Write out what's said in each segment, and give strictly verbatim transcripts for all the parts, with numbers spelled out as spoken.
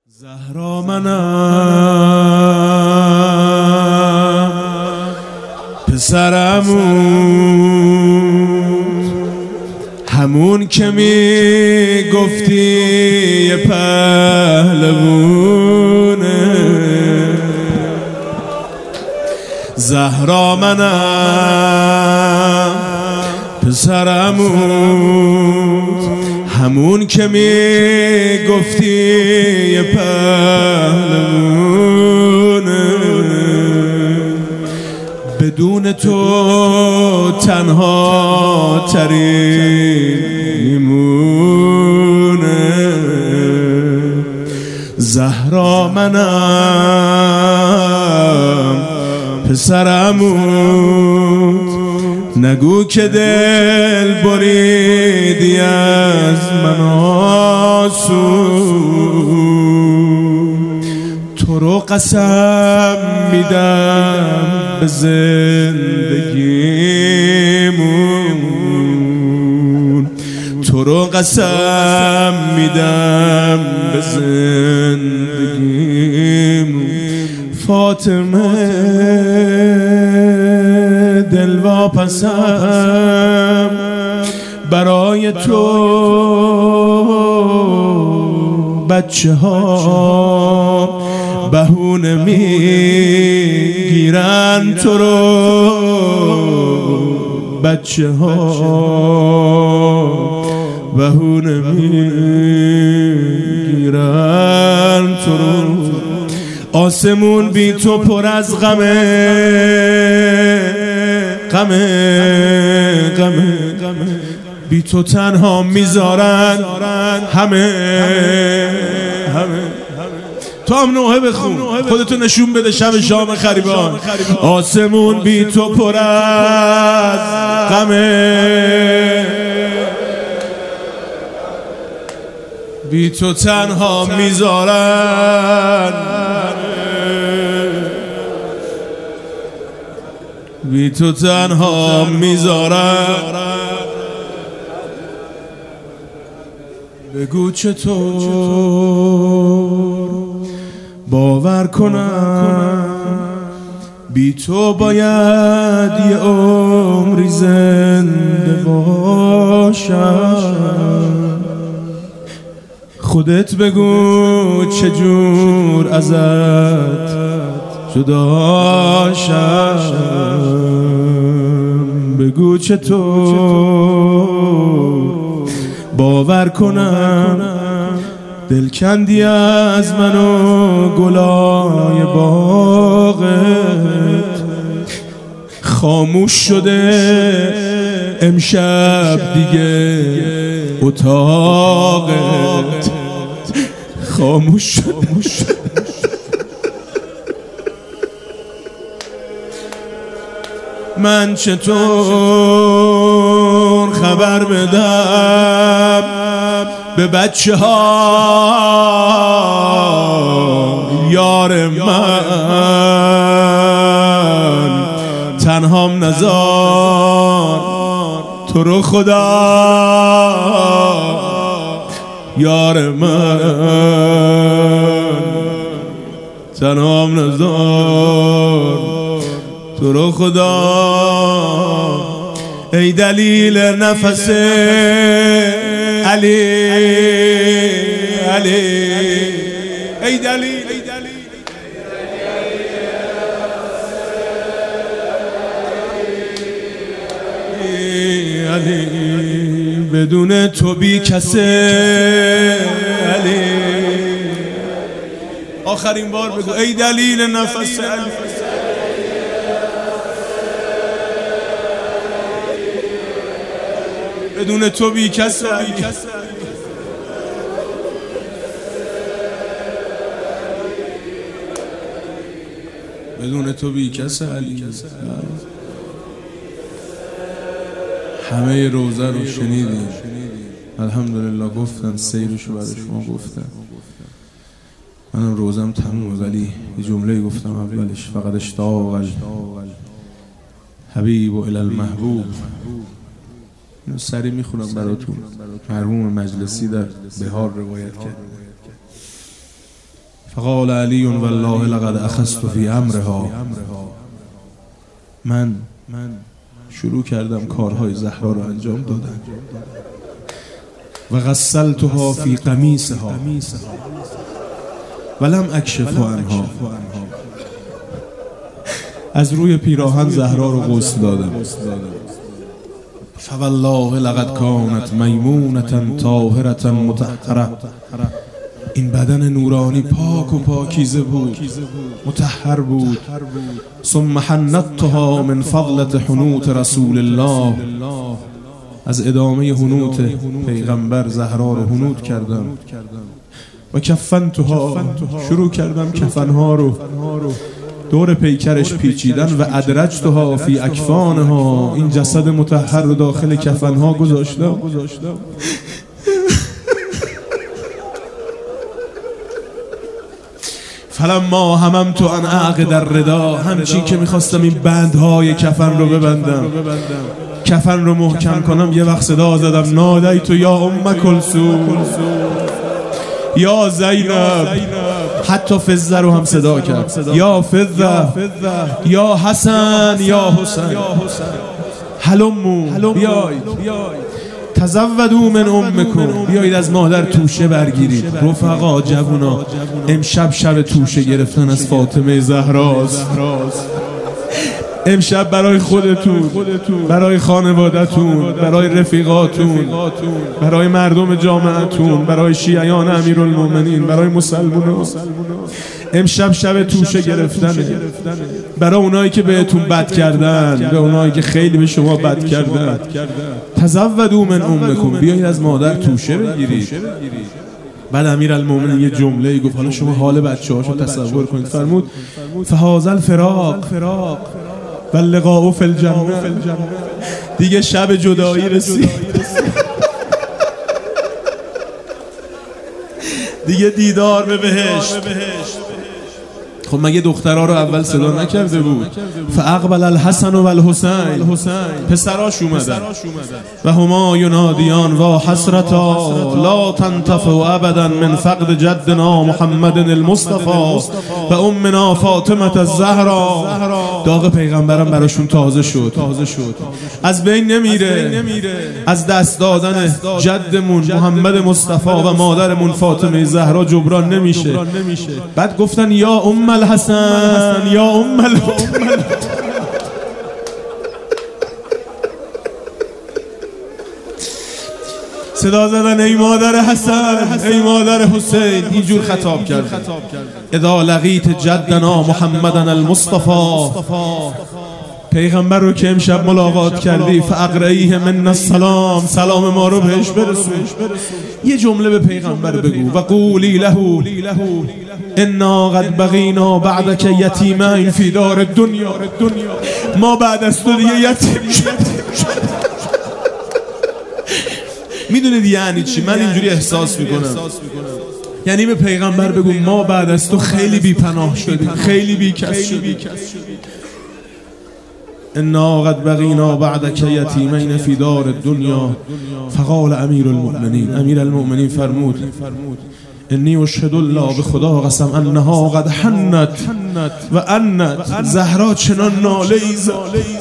زهرا منم پسرمون همون که می گفتی یه پهلوونه. زهرا منم پسرمون همون که می گفتی یه پهلوونه. بدون تو تنها ترین میمونه. زهرا منم پسرمون نگو که دل بریدی از من آسون. تو رو قسم میدم به زندگیمون. تو رو قسم میدم به زندگیمون. فاطمه دلواپسم برای تو بچه ها بهونه میگیرن. تو رو بچه ها بهونه میگیرن. تو رو آسمون بی تو پر از غمه غمه غمه بی تو تنها میذارن همه همه. تو هم نوحه بخون خودتو نشون بده شب شام خریبان. آسمون بی تو پر از غمه بی تو تنها میذارن بی تو تنها میذارن. بگو چطور باور کنم بی تو باید یه عمری زنده باشم. خودت بگو چجور ازت جدا شم. بگو چطور باور کنم دل کندی از من و گلای باغت خاموش شده امشب دیگه اتاقت خاموش شده. من چطور خبر بدم به بچه ها یار من تنهام نذار. تو رو خدا یار من تنهام نذار. تو رو خدا ای دلیل نفس علی علی ای دلیل علی بدون تو بی کسه علی. آخرین بار بگو ای دلیل نفس علی. بدون تو بی کس علی. بدون تو بی کس علی. همه روزه رو شنیدیم الحمدلله. گفتن سیرشو برای شما گفتن. منم روزم تموم ولی یه جمله گفتم اولش فقط اشتاق الحبیب الی المحبوب. اینو سری میخونم براتون. مرحوم مجلسی در بهار روایت کرد. فقال علی والله لقد اخذت فی امرها. من شروع کردم کارهای زهرا رو انجام دادم و غسلتها فی قمیصها ولم اکشف عنها. از روی پیراهن زهرا رو غسل دادم. فوالله لقد كانت میمونة طاهرة مطهرة. این بدن نورانی پاک و پاکیزه بود، مطهر بود. ثم حنطتها من فضلة حنوط رسول الله. از ادامه حنوط پیغمبر زهرا رو حنوط کردم. و کفنتها، شروع کردم کفنها رو دور پیکرش پیچیدن. و ادرجتها فی اکفانها. این جسد مطهر رو داخل کفنها گذاشتم. فلما هممت ان اعقد الردا. همچین که میخواستم این بندهای کفن رو ببندم، کفن رو محکم کنم، یه وقت صدا زدم نادیت یا ام کلثوم یا زینب. حتی فضه رو هم صدا کرد، یا فضه یا حسن یا حسین، هلمو بیاید، تزودوا من امکم، بیایید از مادر توشه برگیرید. رفقا جوونا، امشب شب توشه گرفتن از فاطمه زهراست. امشب برای خودتون، برای خانوادتون، برای رفیقاتون، برای مردم جامعتون، برای شیعیان امیرالمومنین، برای مسلمانان، امشب شب توشه گرفتنه. برای اونایی که بهتون بد کردن، به اونایی که خیلی به شما بد کردن، تزودوا من امکم، بیایید از مادر توشه بگیرید. بعد امیرالمومنین یه جمله گفت، حالا شما حال بچه‌هاشو تصور کنید. فرمود فهذا الفراق و اللقاء فی الجنه. دیگه شب جدایی رسید، دیگه دیدار به بهشت. خب مگه دخترها رو اول صدا نکرده بود؟ فاقبل الحسن و الحسین، پسراش اومدن و هما ینادیان و حسرتا لا تنتفع ابدا من فقد جدنا محمد المصطفى و امنا فاطمه الزهرا. داغ پیغمبرم براشون تازه شد، از بین نمیره. از دست دادن جدمون محمد مصطفی و مادرمون فاطمه زهرا جبران نمیشه. بعد گفتن یا ام الحسن یا ام الحسن. صدا زدن ای مادر حسن، ای مادر حسین. اینجور خطاب کرد، اذا لقیت جدنا محمدن المصطفى، پیغمبر رو که امشب ملاقات کردی، فاقرئیه من السلام، سلام ما رو بهش برسون. یه جمله به پیغمبر بگو، و قولی له انا قد بقینا بعدک یتیمین فی دار الدنیا. ما بعد از تو دیگه یتیم شدیم. میدونید یعنی چی؟ من اینجوری احساس میکنم، یعنی به پیغمبر بگو ما بعد از تو خیلی بی پناه شدیم، خیلی بی کس شدیم. انا قد بقینا بعدک یتیمین فی دار الدنیا. فقال امیر المؤمنین، امیر المؤمنین فرمود انی اشهد الله، به خدا قسم، انها قد حنت و انت. زهرا چنان ناله ای زد،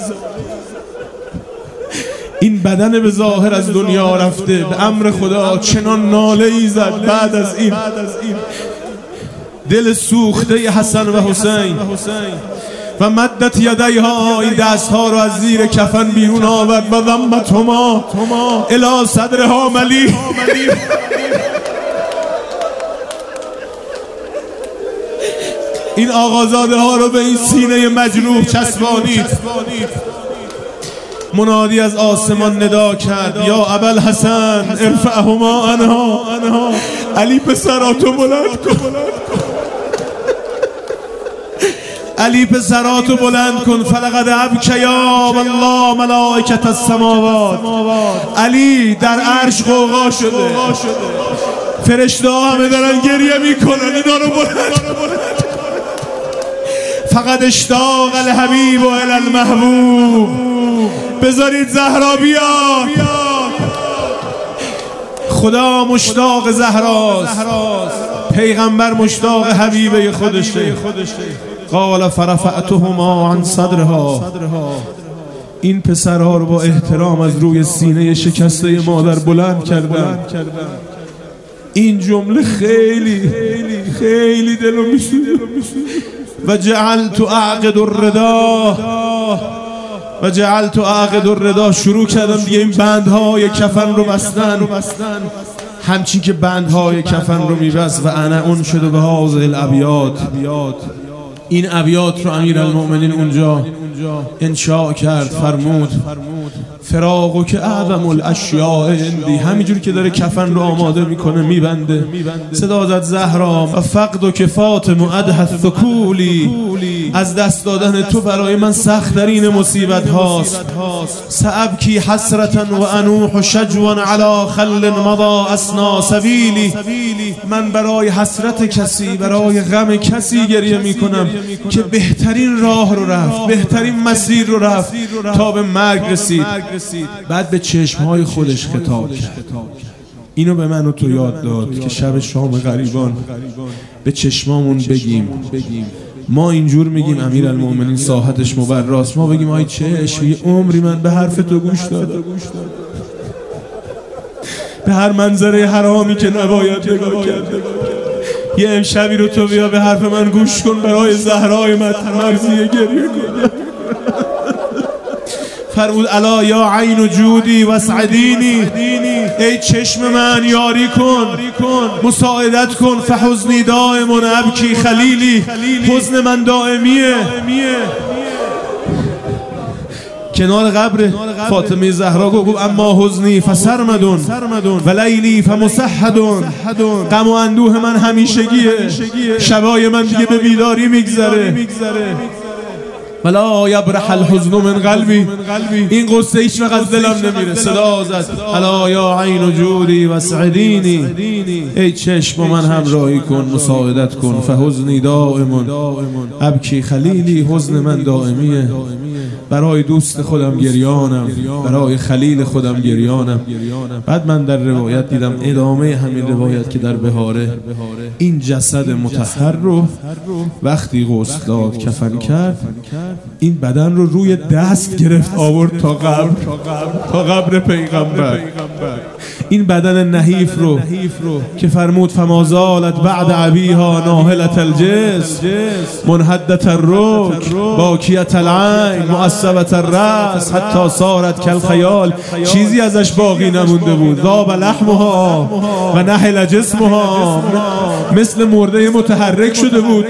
این بدن به ظاهر از دنیا رفته، به امر خدا چنان ناله ای زد. بعد از این دل سوخته حسن و حسین و مدت یدیها، این دستها رو از زیر کفن بیرون آورد. و ضمتهما الی صدرها ملی. این آقازاده ها رو به این سینه مجروح چسبانید. منادی از آسمان ندا کرد، یا ابوالحسن ارفعهما عنها. علی پسراتو بلند کن، علی پسراتو بلند کن. فلقد ابکیا والله ملائکة السماوات. علی در عرش غوغا شده، فرشته ها همه دارن گریه میکنن، اینا رو بلند. فقد اشتاق الحبیب و الی المحبوب. بذارید زهرا بیاد، خدا مشتاق زهراست. پیغمبر مشتاق حبیبه خودشه. قال فرفعتهما عن صدرها. این پسرها رو با احترام از روی سینه شکسته مادر بلند کردن. این جمله خیلی خیلی دلو میسوزه. و جعلت اعقد الردا و جعلت اعقد الردا. شروع کردم دیگه این بندهای کفن رو بستن، همچین که بندهای کفن رو میبست. و انا اون شده به هذه الابیات. این ابیات رو امیرالمؤمنین اونجا انشاء کرد، فرمود فراقو که اعظم الاشیاء عندی. همینجور که داره کفن رو آماده میکنه میبنده، صدا زد زهرا و فقد که فاطم ادهى الثکولی. از دست دادن تو برای من سخت ترین مصیبت هاست. سأبکی حسرتا و انوح شجوا علی خل مضى اسنا سبیلی. من برای حسرت کسی، برای غم کسی گریه میکنم که بهترین راه رو رفت، بهترین مسیر رو رفت تا به مرگ رسید. بعد به چشمهای خودش خطاب کرد. اینو به من و تو یاد داد که شب شام غریبان به چشمامون بگیم. ما اینجور میگیم امیرالمؤمنین ساحتش مبراست، ما بگیم آی چشم یه عمری من به حرف تو گوش دادم، به هر منظره حرامی که نباید نگاه کرد. یه امشبی رو تو بیا به حرف من گوش کن، برای زهرای مرزیه گریه کن. فرمود الا یا عین جودی واسعدینی. ای چشم من یاری کن، مساعدت کن. فحزنی دائم ابکی خلیلی. حزن من دائمیه. کنار قبر فاطمه زهرا گفت اما حزنی فسرمدون و لیلی فمسحدون. غم و اندوه من همیشگیه، شبای من دیگه به بیداری میگذره. ولا یبرح الحزن من قلبی. این قصه هیچ وقت از دلم نمیره. صدا زد الا یا عین جودی واسعدینی. ای چشم من همراهی کن، مساعدت کن. فحزنی دائم ابکی خلیلی. حزن من دائمیه، برای دوست خودم گریانم، برای خلیل خودم گریانم. بعد من در روایت دیدم، ادامه همین روایت که در بهاره، این جسد مطهر رو وقتی غسل داد کفن کرد، این بدن رو روی دست گرفت آورد تا قبر، تا قبر پیغمبر. این بدن نحیف رو که فرمود فما زالت بعد عبیها ناهلت الجسم منحدت الرکب باکیت العین معصبت الراس حتی صارت کالخیال. چیزی ازش باقی نمونده بود. ذاب لحمها و نحل جسمها. مثل مرده متحرک شده بود.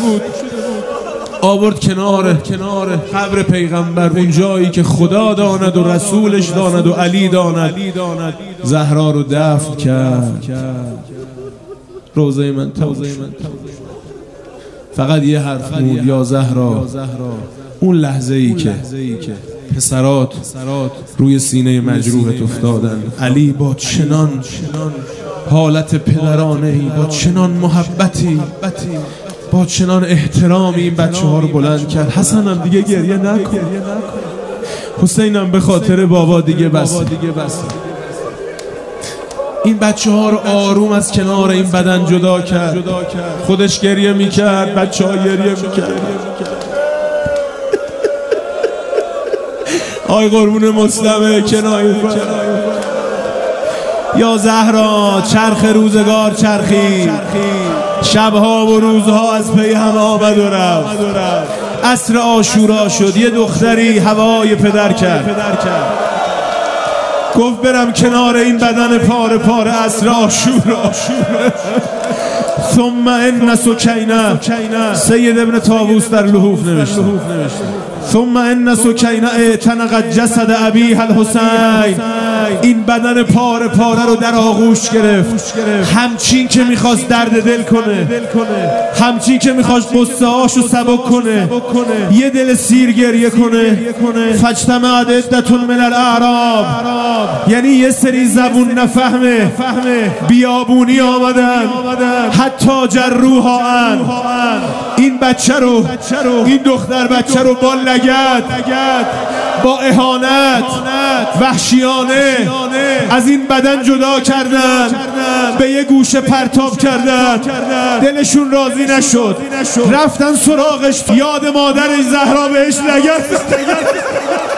آورد کنار کنار قبر پیغمبر، اون جایی که خدا داند و رسولش داند و علی داند. زهرا رو دفن کرد. روزه من توزه من فقط یه حرف بود، یا زهرا. اون لحظه ای که پسرات روی سینه مجروحت افتادن، علی با چنان حالت پدرانه‌ای، با چنان محبتی، با چنان احترامی این بچه ها رو بلند کرد. حسنم دیگه گریه نکن، حسینم به خاطر بابا دیگه بس. این بچه ها رو آروم از کنار این بدن جدا کرد. خودش گریه میکرد، بچه ها گریه میکرد. آی قربون مسلمه کنایه یا زهرا. چرخ روزگار چرخی، شبها و روزها از پی هم آمد و رفت. عصر عاشورا شد، یه دختری هوای پدر کرد. گفت برم کنار این بدن پاره پاره عصر عاشورا. ثم ان سکینه، سید ابن طاووس در لحوف نوشته، ثم ان سکینه اعتنقت جسد ابیها الحسین. این بدن پاره پاره رو در آغوش گرفت، همچین که میخواست درد دل کنه، همچین که میخواست قصه هاشو سبک کنه، یه دل سیر گریه کنه. فاجتمعت عدة من الاعراب، یعنی یه سری زبون نفهمه بیابونی آمدن. حتی جروها ان، این بچه رو این دختر بچه رو با لگد با اهانت وحشیانه از این بدن جدا کردن، به یه گوشه پرتاب کردن. دلشون راضی نشد، رفتن سراغش، یاد مادرش زهرا بهش لگد